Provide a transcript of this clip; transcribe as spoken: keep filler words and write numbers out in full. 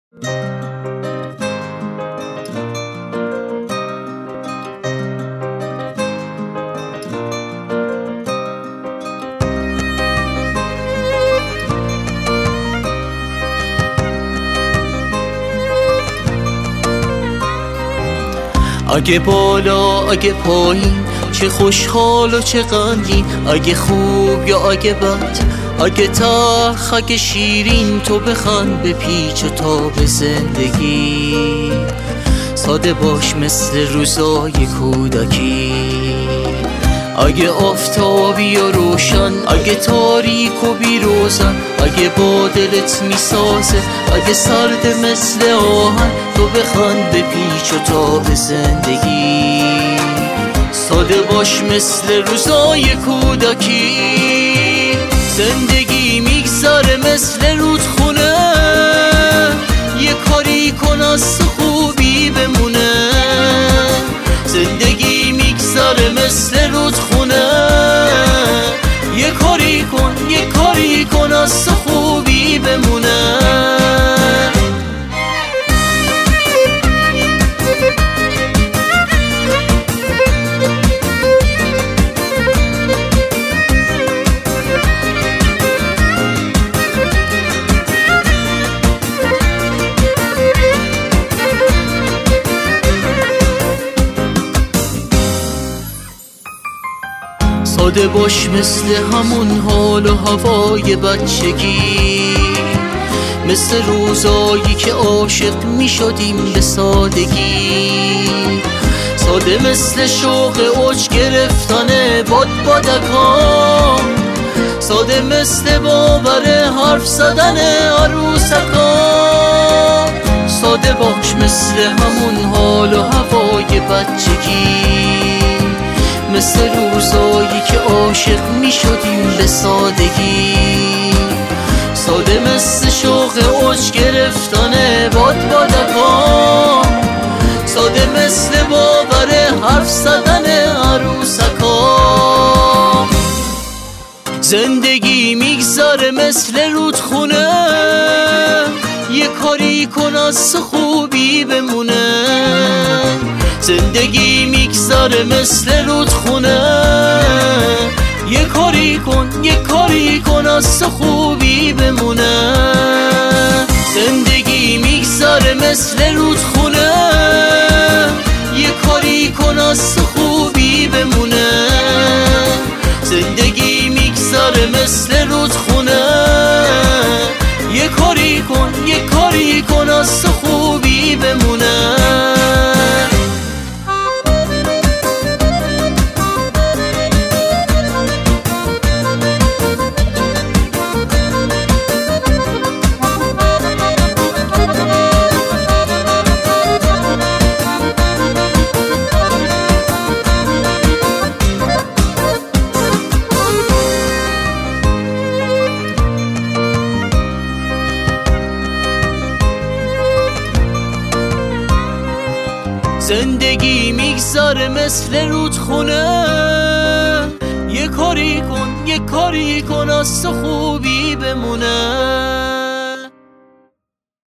اگه بالا اگه پایین، چه خوشحال و چه غمگین، اگه خوب یا اگه بد، اگه تلخ اگه شیرین، تو بخند به پیچ و تاب زندگی. ساده باش مثل روزای کودکی، اگه آفتابی یا روشن، اگه تاریک و بی روزن، اگه با دلت میسازه، اگه سرد مثل آهن، تو بخند به پیچ و تاب زندگی. ساده باش مثل روزای کودکی، زندگی میگذره مثل رودخونه، یه کاری کن از خوبی بمونه. زندگی میگذره مثل رودخونه، یه کاری کن یه کاری کن از خوبی بمونه. ساده باش مثل همون حال و هوای بچگی، مثل روزایی که عاشق می شدیم به سادگی. ساده مثل شوق اوج گرفتن باد بادکان، ساده مثل باور حرف زدن عروسکان. ساده باش مثل همون حال و هوای بچگی، مثل روزایی که عاشق می شدیم به سادگی. ساده مثل شوق اوج گرفتن باد بادکان، ساده مثل باور حرف زدن عروسکان. زندگی میگذره مثل رودخونه، یه کاری کن از خوبی بمونه. زندگی میگذره مثل رودخونه، یه کاری کن یه کاری کن از خوبی بمونه. زندگی میگذره مثل رودخونه، یه کاری کن از خوبی بمونه. زندگی میگذره مثل رودخونه، یه کاری کن یه کاری کن از خوبی بمونه. زندگی میگذره مثل رودخونه، یه کاری کن یه کاری کن از خوبی بمونه.